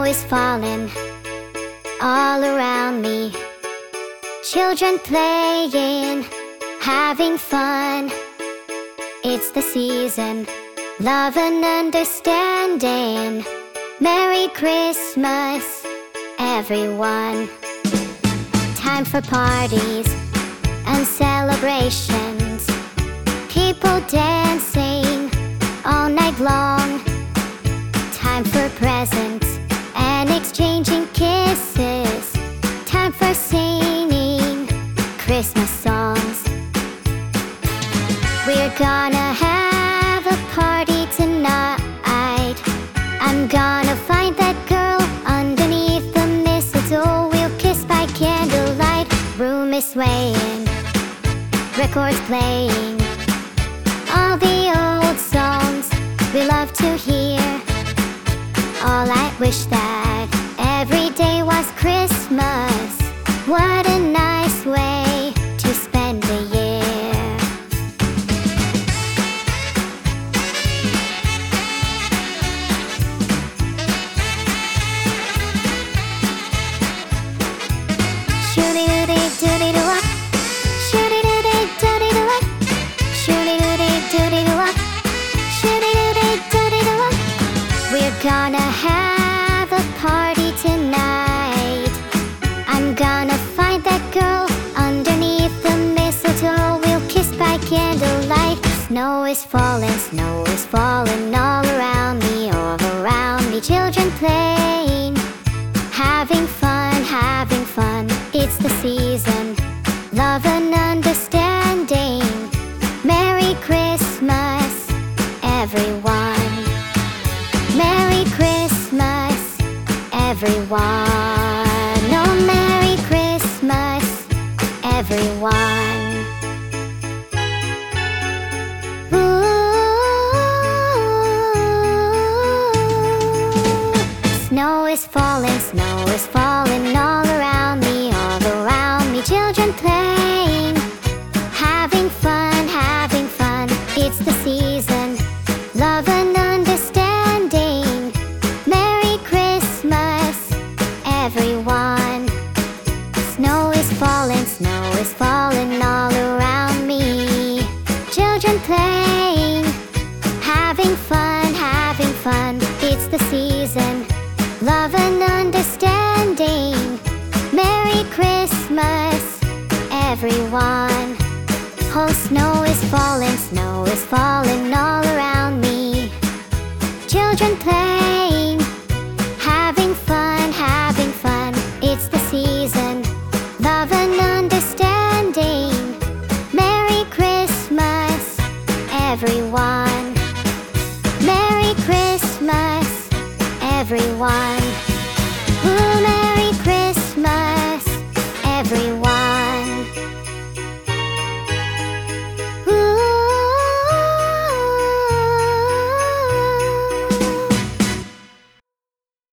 is falling all around me. Children playing, having fun. It's the season, love and understanding. Merry Christmas, everyone. Time for parties and celebrations. People dancing all night long. Time for presents and exchanging kisses. Time for singing Christmas songs. We're gonna have a party tonight. I'm gonna find that girl underneath the mistletoe. We'll kiss by candlelight. Room is swaying, records playing, all the old songs we love to hear. All I wish that every day was Christmas. What a nice way to spend the year. Shooty-doo-dee-doo-dee-doo-wah, shooty-doo-dee-doo-dee-doo-wah, shooty-doo-dee-doo-dee-doo-wah, shooty-doo-dee-doo-dee-doo-wah. We're gonna have a party tonight. I'm gonna find that girl underneath the mistletoe. We'll kiss by candlelight. Snow is falling all around me, all around me. Children playing, having fun, having fun. It's the season, love and understanding. Merry Christmas, everyone. Merry Christmas, everyone. Oh, Merry Christmas, everyone. Snow is falling all around me, all around me. Children playing, having fun, having fun. It's the season, love and understanding. Merry Christmas, everyone. Snow is falling all around me. Children playing, having fun, having fun. It's the season, love and understanding. Merry Christmas, everyone. Oh, snow is falling all around me. Children playing, having fun, having fun. It's the season, love and understanding. Merry Christmas, everyone. Merry Christmas, everyone.